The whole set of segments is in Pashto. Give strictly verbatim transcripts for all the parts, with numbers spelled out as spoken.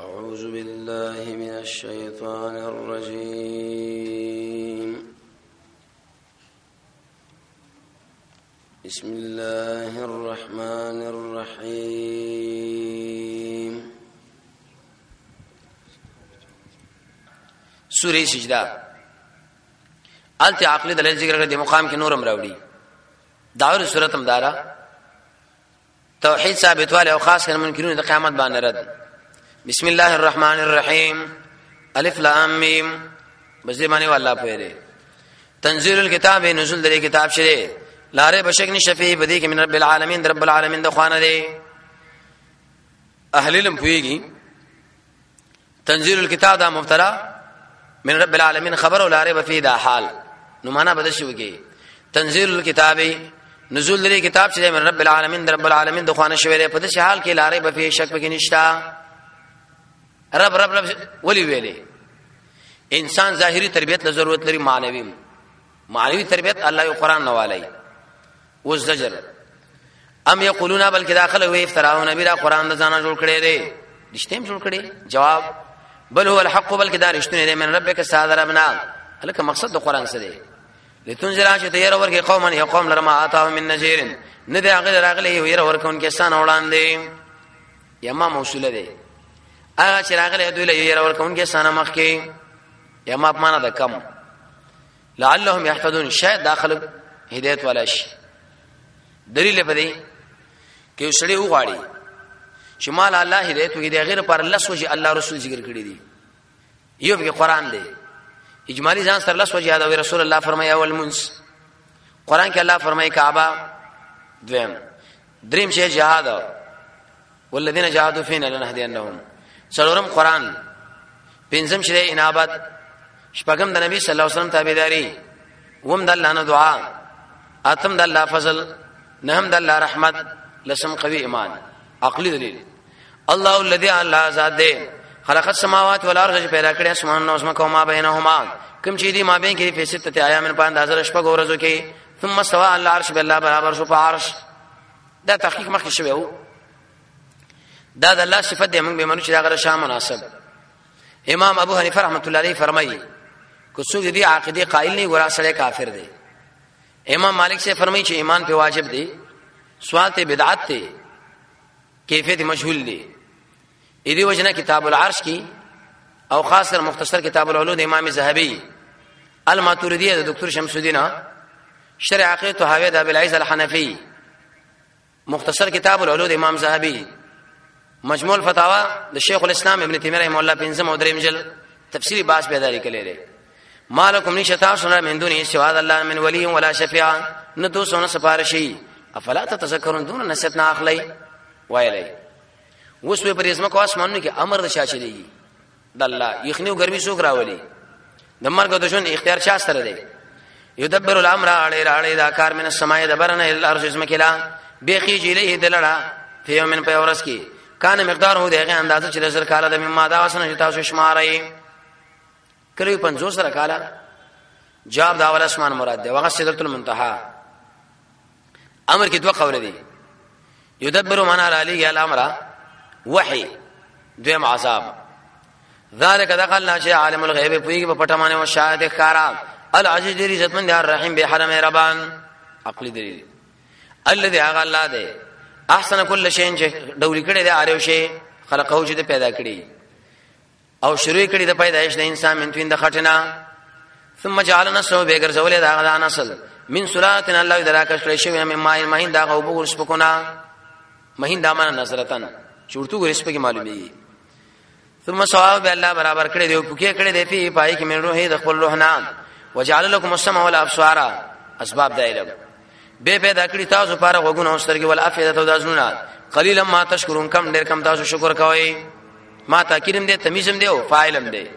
أعوذ بالله من الشيطان الرجيم بسم الله الرحمن الرحيم سورة سجدة آلت عقلی دلیل ذکر کر دی مقام کی نورم راوڑی دعوی سورة مدارا توحید ثابت والے او خاص کر منکرون دی قیامت بان رد بسم الله الرحمن الرحیم الف لام میم بس معنی والله پوهره تنزيل الكتاب نزول دې کتاب شری لاره بشک نشفی بدی کې من رب العالمین رب العالمین د خوانه دی اهل علم پویږي تنزيل الكتاب دا مبتدا من رب العالمین خبر ولاره بفی دا حال نو معنا بدل شو کې تنزيل الكتاب نزول دې کتاب شری من رب العالمین رب العالمین د خوانه شوی په دې حال کې لاره بفی شک کې نشتا رب رب رب ولی ویلې انسان ظاهری تربیت له ضرورت لري معنوي معنوي تربیت الله یو قران نوالای وزجر ام یقولون بلکې داخله وی افتراون بلا قران د ځانه جوړ کړي دي رښتیم جوړ کړي جواب بل هو الحق بلکې دا رښتونه دي من ربک صادر ابنا هلکه مقصد د قران څه دی لتنذر چې تیر ورکه قوم یو قوم لرما آتا من نذیر نه دی هغه راغلی یو ير ورکون کې سان وړاندې یما موصوله دی هغه چې راغلی دوی له ير ورکون کې سان مخ کې یما په معنا د کم لعلهم يحتدون شاید داخل هدایت والا شي دلیل په دې کې وسړي وغاړي چې مال الله هدایت وي د غیر پر الله سوجي الله رسول ذکر کړی دي یو به قران دی اجمالی ځان سره الله سوجي دا رسول الله فرمایا اول منس قران کې الله فرمایي کعبه دویم دریم شی جهاد والذین جاهدوا فینا لنهدینهم څلورم قران پنځم شی انابت شپږم د نبی صلی الله علیه وسلم تابعداري وم د الله نه دعا اتم د الله فضل نهم د الله رحمت لسم قوي ایمان عقلی دلیل الله الذي الله ذات دې خلق السماوات والارض پیدا کړی اسمان او اسما کوما بینهما کوم چې دې ما بین کې په ستته ایام په اندازه شپږ ورځو کې ثم استوى على العرش بالله برابر شو په عرش دا تحقیق مخکې شوی وو دا د الله صفات دې موږ به منو چې دا غره شامل مناسب امام ابو حنیفه رحمۃ اللہ علیہ فرمایي کو څوک دې عقیده قائل نه ورا سره کافر دی امام مالک سے فرمایي چې ایمان په واجب دی سوال ته بدعت ته کیفیت مجهول دی اې دی وجنه کتاب العرش کی او خاص کر مختصر کتاب العلوم امام ذهبی الماتوریدی د دکتور شمس الدین شرع عقیده طحاوی د ابي العز الحنفی مختصر کتاب العلوم امام ذهبی مجموع الفتاوا د شیخ الاسلام ابن تیمیہ رحمه الله پنځم او دریم جلد تفصیلی باس پیدا کړي لري مالکم نشتا سن من دون سوا الله من ولی ولا شفیع نه تو سن سفارشی افلا تتذکرون دون نسیتنا اخلی وایلی وس په پرېزما کو اسمانو کې امر د شاشلېږي د الله یخنیو ګرمي سوک راولي د مرګ د ژوند اختیار چا سره دی یدبر الامر علی علی دا کار من السماء دبرنا الى الارض اسمکلا بخیج الیه دلړه په یومن په ورځ کې کان مقدار هو دغه اندازه چې د زر کاله د مما دا وسنه تاسو شمارای کله پنځوس سره کاله جواب دا ول اسمان مراد دی وغه سدرۃ المنتهى امر کې دوه قول دي یدبر معنا علی الامر وحی دویم عذاب ذالک دخلنا شی عالم الغیب پویږي په پټمانه او شاهد ښکارا العزیز دی عزتمن دی الرحیم به حرم ربان عقلی دی الذي اغا الله دی احسن کل شی چې ډولی کړي دی اړیو شی خلقو چې پیدا کړي او شروع کړي د پیدایش د انسان من توین د خټنا ثم جعلنا سو بغیر زول دا غدا نسل من سلاتن الله دراکش کړي شی مې ماین ماین دا غو بغور سپکونا ماین دامن نظرتن چورتو ګریس په کې معلومي ثم ثواب الله برابر کړي دی په کې کړي دی په پای کې من روح د خپل روح نام وجعل لكم السمع والابصار اسباب دایره به پیدا کړی تاسو لپاره وګونو او سترګې ول افیدت او دازونه قلیلا ما تشکرون کم ډیر کم تاسو شکر کوئ ما تاکیدم دې تمیزم دې او فاعلم دې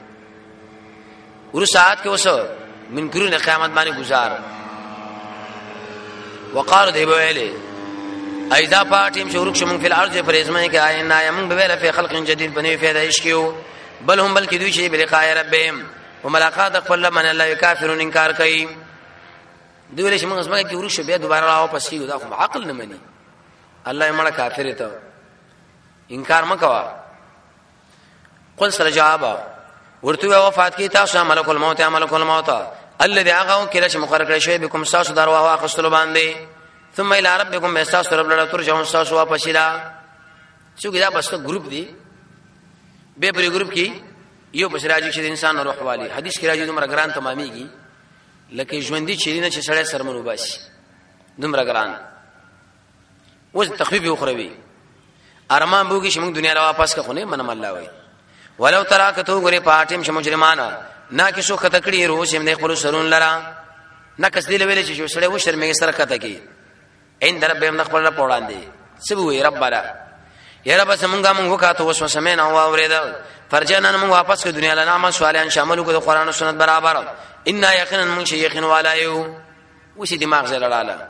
ور ساعت کې وسو من ګرونه قیامت باندې گزار وقال دی ویلې ایذا پاتیم شروع شوم فی الارض فرزمه کې آینا یم به فی خلق جدید بنی پیدائش کیو بل هم بلکې دوی شی بلقاء ربهم وملاقات خپل من الله کافرون انکار کوي دوی له شمه اسمه کې ورشه بیا دوباره راو پسې دا خو عقل نه مني الله یې مړه کافر ته انکار مکوا قل سره جواب ورته وفات کی تاسو ملک الموت ملک الموت الذي اغاو کله چې مقرر کړی شوی بكم تاسو دروا واخستلو باندې ثم الى ربكم تاسو رب لړ ترجمه تاسو واپس را څو دا بس ګروپ دی به پرې ګروپ کې یو بشراجي چې انسان روح والی حدیث کې راځي دومره ګران تماميږي لکه ژوندۍ چې نه چې سړی سرمنو باسي دومره ګران وز تخفیف اخروی ارمان بوږي چې موږ دنیا را واپس کخونه منم الله وای ولو تراکتو غره پاتیم چې مجرمانا نا کې سو خطه کړي روز هم نه خپل سرون لرا نا کس دی ویل چې سړی و شرمې سره خطه کی عند ربهم خپل پوړان دي سبوي ربنا یا رب سمونګه مونږ وکاتو وسو سمین او اوریدل فرجانا مونږ واپس کو دنیا لنا ما سوالان شامل کو قرآن او سنت برابر ان یقینا من شیخن والایو وسی دماغ زړه لاله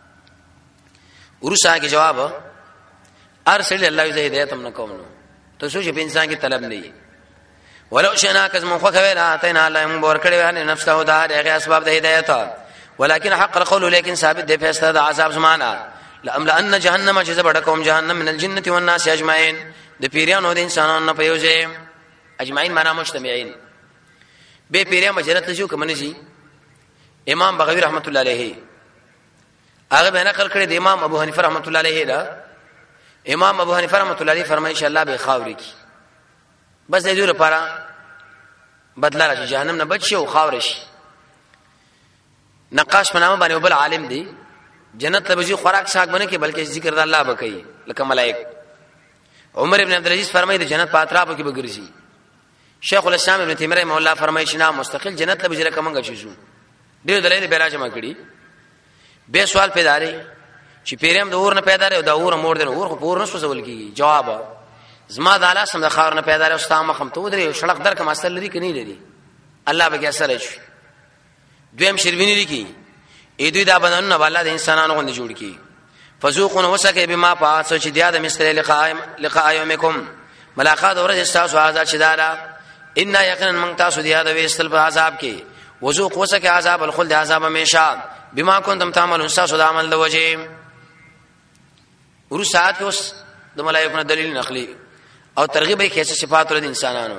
ورسا کې جواب ارسل الله زه هدایت هم نکوم نو ته سوچ په انسان کې طلب نه ولو شئنا کز مخ خوینا اتینا الله من بور کړي وانه نفس ته دا هغه اسباب د هدایت ولكن حق القول لیکن ثابت دی فیصله د عذاب زمانہ لأملأن جهنم جزبڑکم جهنم من الجنة والناس اجمعين د پیریانو د انسانانو په یوځه اجمعين معنا مجتمعين به پیریان جنت شو کمنځي امام بغوی رحمت الله علیه هغه به نقل کړی د امام ابو حنیفه رحمت الله علیه دا امام ابو حنیفه رحمت الله علیه فرمایي ان شاء الله به خاوري کی بس د دې لپاره بدل راځي جهنم نه بچي او خاورش نقاش په نامه باندې وبل عالم دی جنت ته بجو خوراک شاک بنه کې بلکې ذکر د الله بکئی لکه ملائک عمر ابن عبد العزيز فرمایي د جنت په اطراف کې بګرځي شیخ الاسلام ابن تیمیه رحمه الله فرمایي چې نام مستقل جنت ته بجره کومه شو ډېر دلایل به راځم کړي به سوال پیدا لري چې پیرم د اور نه پیدا لري او د اور مور د اور خو پور نه سوزول کیږي جواب زما د اعلی سم د خاور نه پیدا لري او ستامه خم ته ودري شړق در کوم اصل لري کني لري الله به کې اثر شي دویم شربینی لري ای دوی دا بدن نه والله د انسانانو غوند جوړ کی فذوقوا وسکه بما پات سوچ دی ادم استری لقائم لقائمکم ملاقات ورځ تاسو آزاد شدارا ان یقینا من تاسو دی ادم استل په عذاب کې وذوق وسکه عذاب الخلد عذاب همیشه بما کنتم تعملون تاسو د عمل د وجه ورسات اوس د ملائکه دلیل نقلی او ترغیب یې کیسه صفات ور د انسانانو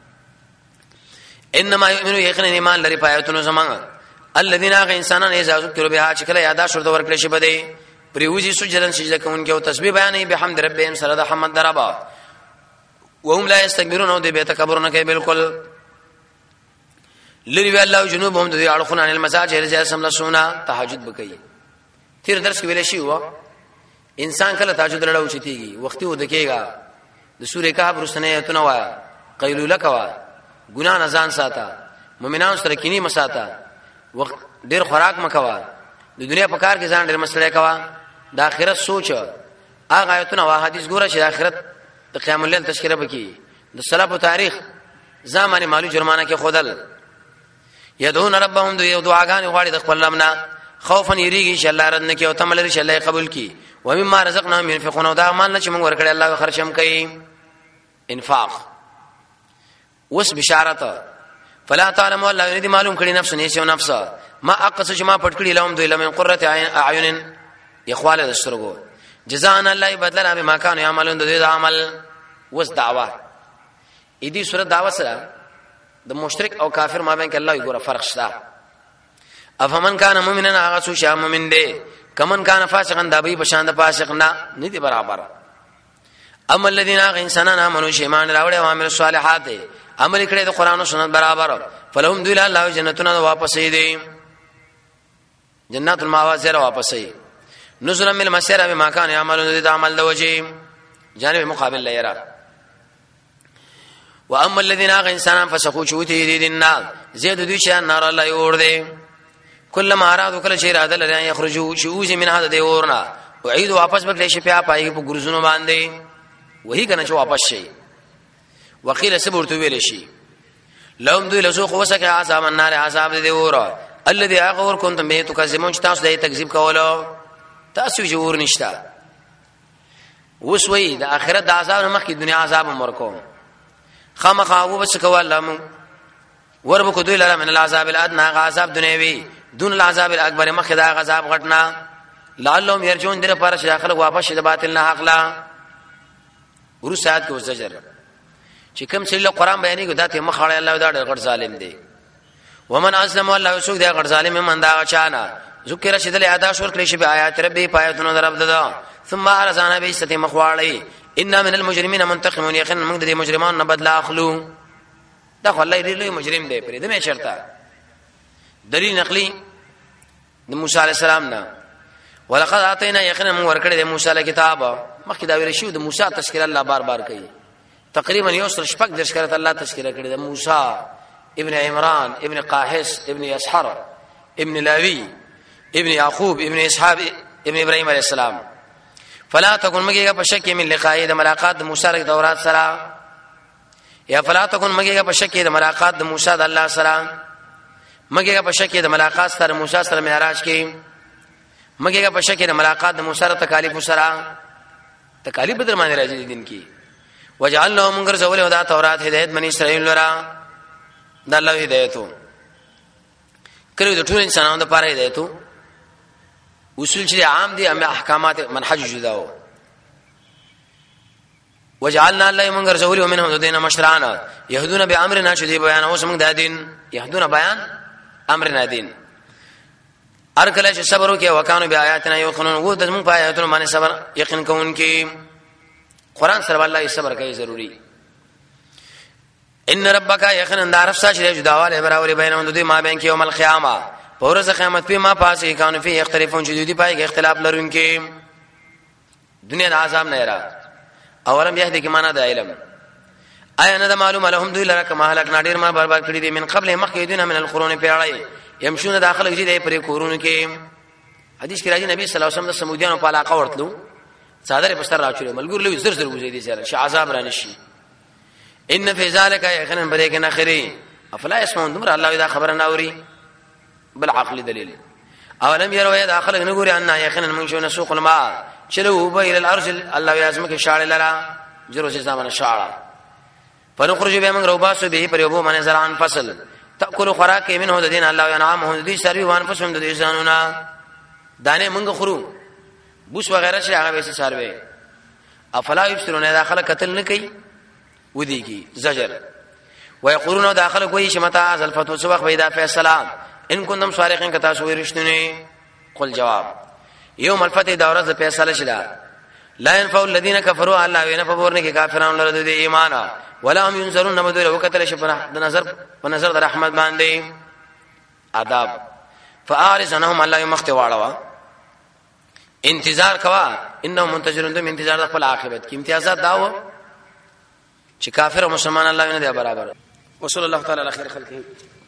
انما یؤمنو یقینا ایمان لري پایتونو زمانه الذين انسانان اذا ذكروا بها شکل یاد شرط ورکړي شي بده پریوزي سجدن سجده کوونکې او تسبیح بیانې بحمد ربهم سره د حمد دربا وهم لا يستكبرون او د به تکبر نه کوي بالکل لری الله جنوبهم د اړخون عن المساجد رجال لسونا تهجد بکي تیر درس کې ویل شي و انسان کله تهجد لړو چتيږي وختي ودکېګا د سورې کهف رسنه ایتونه وا قیلوله کوا ګنا نه ځان ساته مؤمنانو سره کینی مساته وخت ډیر خوراک مکوا د دنیا په کار کې ځان ډیر مسله کوا د آخرت سوچ هغه آیتونه وا حدیث ګوره چې د آخرت د قیام الليل تذکرہ وکي د سلف او تاریخ زمانه مالو جرمانه کې خودل يدعون ربهم دو دعاګان غواړي د خپل ربنا خوفا یریږي چې الله رد نه کوي او تمل لري چې الله قبول کړي و مما رزقناهم ينفقون دا مال چې موږ ورکړي الله خرچم کوي انفاق وس بشارت فلا تعلم الله يريد معلوم کړي نفس نه شي نفس ما اقص جما پټ کړي لهم دوی لمن قرة اعين يخوال السرغو جزاء الله بدلنا بما كانوا يعملون دوی دا عمل وس دعوا اې دې سورۃ دعوا سره د مشرک او کافر مابین کې الله یې ګوره فرق شته افمن کان مؤمنا هغه څو شام مؤمن دی کمن کان فاسقا دا به بشاند فاسق نه نه دي برابر اما الذين انسانان امنوا شيمان راوړې او عمل صالحات عمل کړي د قران او سنت برابر فلهم ذل الله جنتنا واپس دي جنات الماوا سره واپس دي نزل من المسير بما كان يعملون د عمل د وجه جانب مقابل ليرا واما الذين انسانان فسقوا شوتي دي النار زيد دوی چې نار الله اور دي كلما ارادوا كل شيء اراده لري يخرجوا شوز من هذا دي اورنا وعيد واپس بکلی شي په پای په ګرځونو باندې وਹੀ کنه چې واپس شي وقيل سبورت ویل شي لهم دوی لسوق وسکه عذاب النار عذاب دي اور الذي اغور كنتم به تكذبون تاسو د تکذیب کولو تاسو جوړ نشتا وسوي د اخرت د عذاب مخکې دنیا عذاب مرکو خامخاو بس کولم وربکو دوی لره من العذاب الادنى عذاب دنیوي دون العذاب الاکبر مخکې د عذاب غټنا لعلهم يرجون در پر شي اخر واپس د باطل نه حق لا ورسات کو زجر چې کوم چې له قران بیانې کو دته مخاړه الله دا ډېر غټ ظالم دی ومن اسلم الله سوق دی غټ ظالم من دا چانا ذکر شدل ادا شور کړی شی آیات ربی پایتونو درب ددا ثم ارزانا بیستی مخواړی ان من المجرمین منتقمون یقینا موږ د مجرمان نه بدلا اخلو دا خو الله دې مجرم دی پرې دمه شرطه دلیل نقلی د موسی علی السلام نه ولقد اتینا یقینا موږ ورکړی د موسی علی کتاب مخکې دا ویل شو د موسی تذکر الله بار بار کوي تقریبا یو سر شپږ درس کړه الله تذکر کړی د موسی ابن عمران ابن قاحس ابن يسحر ابن لاوی ابن یعقوب ابن اسحاق ابن ابراهيم عليه السلام فلا تكن مگیگا پشک من لقاء د ملاقات د موسی د تورات سره یا فلا تكن مگیگا پشک د ملاقات د موسی د الله سره مگیگا پشک د ملاقات سره موسی سره معراج کې مگیگا پشک د ملاقات د موسی سره تکالیف سره تکالیف بدر باندې راځي دین کې وجعلنا منغر زول او د تورات هدایت بنی اسرائیل لرا د الله هدایتو کړو د ټول انسانانو لپاره هدایتو اصول چې عام دي اما احکامات منهج جداو وجعلنا الله منغر زول ومنهم دین مشرعنا يهدون بامرنا شدي بیان اوس موږ د دین يهدون بیان امرنا دین ارکل چې صبر وکي وکانو بیااتنا یقینون وو د موږ په آیاتونو باندې صبر یقین کوونکی قران سره الله صبر کوي ضروری ان ربک یقینا دارف ساجره جداواله برابر بینهم دوی ما بین کې یوم القیامه پورز قیامت په ما پاسه کانو فی اختلافون جدودی پای کې اختلاف لرونکي دنیا د عذاب نه را اولم یهدی کی معنا د علم آیا نه معلومه لهم دوی لره کما هلاک نادر ما برباد کړی دي من قبل مخکیدون من القرون پیړی يمشون داخل کې دې پرې کورونو کې حدیث کې راځي نبی صلی الله علیه وسلم د سمودیانو په علاقه ورتلو صادره بستر راچوي ملګر له زر زر وزیدي سره ش عذاب را نشي ان فی ذلک یقینا بریکن اخری افلا يسمعون دمر الله اذا خبر ناوري بالعقل دلیل اولم يروا داخل نګوري ان یقینا من شو نسوق الماء چلو الى الارض الله یعظمک شاړ لرا جرو سے زمانه شاړ فنخرج بهم روباسو به پر یبو من زرعن فصل تاكل خوراک منه د دین الله انعامه دې سروي وان فسم د ځانونه دانه منګ خورو بوس وغیرہ شي هغه به سروي افلا يبصرون داخل قتل نه کوي ودیږي زجر ويقولون داخل کوئی شمتا ازل فتو سبق پیدا فیصله ان کنتم صادقین کتا سو رښتونه قل جواب یوم الفتح دوره ز فیصله شدا لا ينفع الذين كفروا الله وين فورنه کې کافرانو لره د ایمان ولا هم ينظرون نمدور وکتل شپره د نظر په نظر د رحمت باندې آداب فارس انهم الله مختواړه انتظار کوا انهم منتظرون د انتظار د خپل عاقبت کې امتیازات داو چې کافر او مسلمان الله نه دی برابر وصلی الله تعالی علی خیر خلقه